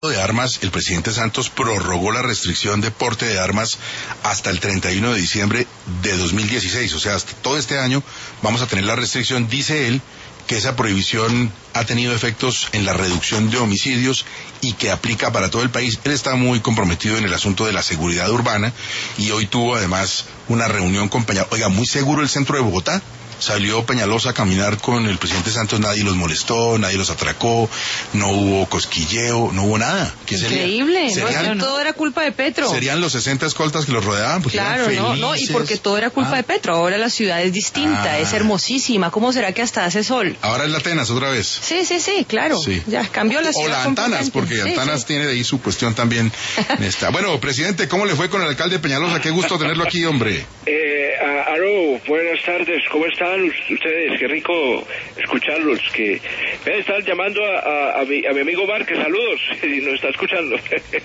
de armas, el presidente Santos prorrogó la restricción de porte de armas hasta el 31 de diciembre de 2016, o sea, hasta todo este año vamos a tener la restricción. Dice él que esa prohibición ha tenido efectos en la reducción de homicidios y que aplica para todo el país. Él está muy comprometido en el asunto de la seguridad urbana y hoy tuvo además una reunión con Peñalosa. Oiga, muy seguro el centro de Bogotá. Salió Peñalosa a caminar con el presidente Santos, nadie los molestó, nadie los atracó, no hubo cosquilleo, no hubo nada. ¿Qué sería? Increíble, ¿Serían, todo era culpa de Petro. ¿Serían los 60 escoltas que los rodeaban? Porque claro, no, y porque todo era culpa de Petro. Ahora la ciudad es distinta, es hermosísima. ¿Cómo será que hasta hace sol? Ahora es la Atenas otra vez. Sí, claro. Sí. Ya cambió la ciudad. O la Antanas, porque Antanas tiene de ahí su cuestión también. Bueno, presidente, ¿cómo le fue con el alcalde Peñalosa? Qué gusto tenerlo aquí, hombre. Aló, buenas tardes, ¿cómo están ustedes? Qué rico escucharlos, que me están llamando a mi amigo Márquez, saludos, y nos está escuchando.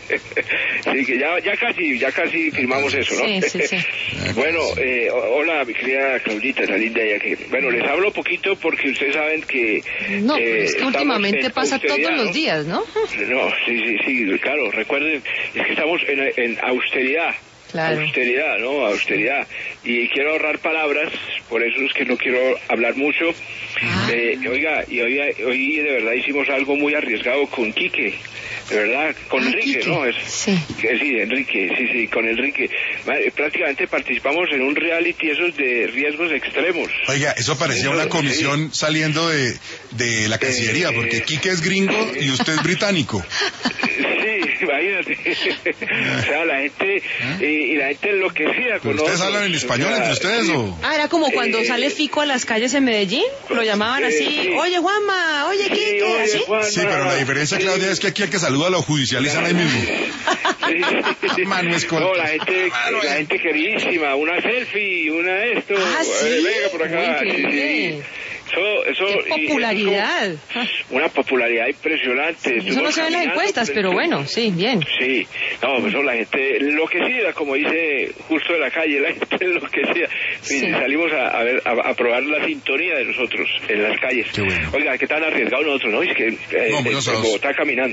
Sí, que ya casi firmamos eso, ¿no? Sí. Bueno, hola, mi querida Claudita, la linda ya que... Bueno, les hablo poquito porque ustedes saben que... No, es que últimamente pasa todos los días, ¿no? No, sí, claro, recuerden, es que estamos en austeridad. Claro. Austeridad. Y quiero ahorrar palabras, por eso es que no quiero hablar mucho. Oiga, hoy de verdad hicimos algo muy arriesgado con Quique, de verdad, con Enrique, Quique. ¿No? Enrique, con Enrique. Prácticamente participamos en un reality esos de riesgos extremos. Oiga, eso parecía una comisión saliendo de la Cancillería, porque Quique es gringo y usted es británico. Sí, imagínate. O sea, la gente y la gente enloquecida con nosotros. ¿Ustedes hablan en español entre ustedes o...? Era como cuando sale Fico a las calles en Medellín, lo llamaban así, oye Juanma, oye Quique, así. Sí, pero la diferencia, Claudia, es que aquí el que saluda lo judicializan ahí mismo. No, la gente queridísima, una selfie, una esto. Venga por acá. ¡Qué popularidad! Una popularidad impresionante. Eso no se ve en las encuestas, pero bueno, sí, bien. Sí, no, pues la gente enloquecida, como dice Justo de la Calle, la gente enloquecida. Sí. Salimos a probar la sintonía de nosotros en las calles. Qué bueno. Oiga, ¿qué tan arriesgado nosotros, no? Es que en Bogotá caminando.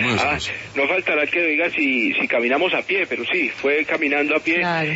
No faltará que diga si caminamos a pie, pero sí, fue caminando a pie. Claro.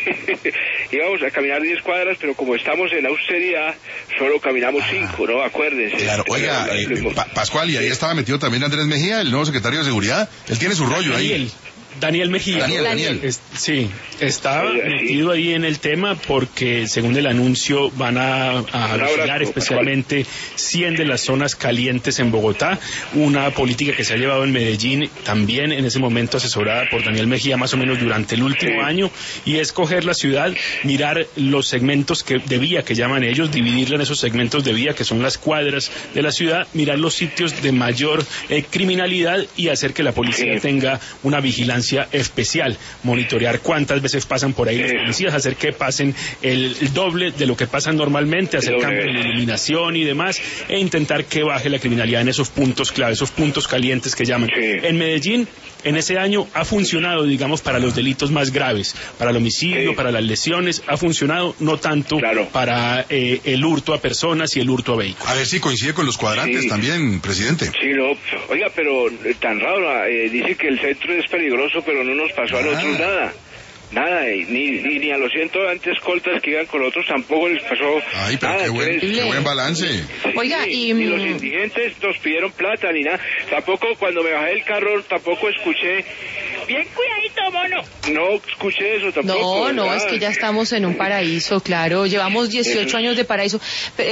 Íbamos a caminar 10 cuadras, pero como estamos en austeridad, solo caminamos 5, ¿no? Acuérdense. Claro, oiga, Pascual, y ahí estaba metido también Andrés Mejía, el nuevo secretario de Seguridad. Él tiene su rollo ahí. Daniel Mejía. Daniel. Sí, estaba metido ahí en el tema porque según el anuncio van a vigilar especialmente 100 de las zonas calientes en Bogotá, una política que se ha llevado en Medellín también en ese momento asesorada por Daniel Mejía más o menos durante el último año, y es coger la ciudad, mirar los segmentos de vía que llaman ellos, dividirla en esos segmentos de vía que son las cuadras de la ciudad, mirar los sitios de mayor criminalidad y hacer que la policía tenga una vigilancia especial, monitorear cuántas veces pasan por ahí los policías, hacer que pasen el doble de lo que pasan normalmente, hacer cambios de iluminación y demás, e intentar que baje la criminalidad en esos puntos clave, esos puntos calientes que llaman. En Medellín, en ese año ha funcionado, digamos, para los delitos más graves, para el homicidio, para las lesiones, ha funcionado, no tanto para el hurto a personas y el hurto a vehículos. A ver si coincide con los cuadrantes también, presidente. Sí, no, oiga, pero tan raro, dice que el centro es peligroso, pero no nos pasó a nosotros nada, ni a los 100 antes escoltas que iban con otros tampoco les pasó nada. Qué buen balance. Oiga, ni los indigentes nos pidieron plata ni nada. Tampoco cuando me bajé del carro tampoco escuché bien cuidadito, mono. No escuché eso tampoco. No, es que ya estamos en un paraíso, claro. Llevamos 18 años de paraíso,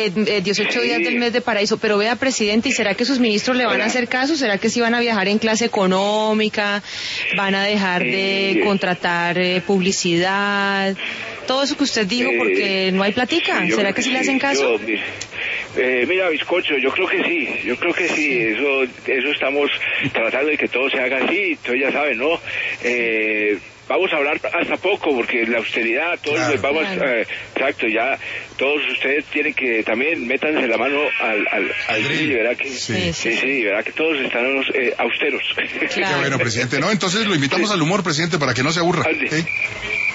18 días del mes de paraíso. Pero vea, presidente, ¿y será que sus ministros le van a hacer caso? ¿Será que sí van a viajar en clase económica? ¿Van a dejar de contratar publicidad? Todo eso que usted dijo porque no hay platica. ¿Será que sí le hacen caso? Mira, bizcocho, yo creo que sí, eso estamos tratando de que todo se haga así, entonces ya saben, ¿no? Vamos a hablar hasta poco, porque la austeridad, todos exacto, ya todos ustedes tienen que también métanse la mano al grill, ¿verdad? Sí, ¿verdad? Que todos están austeros. Qué bueno, presidente. No, entonces lo invitamos al humor, presidente, para que no se aburra.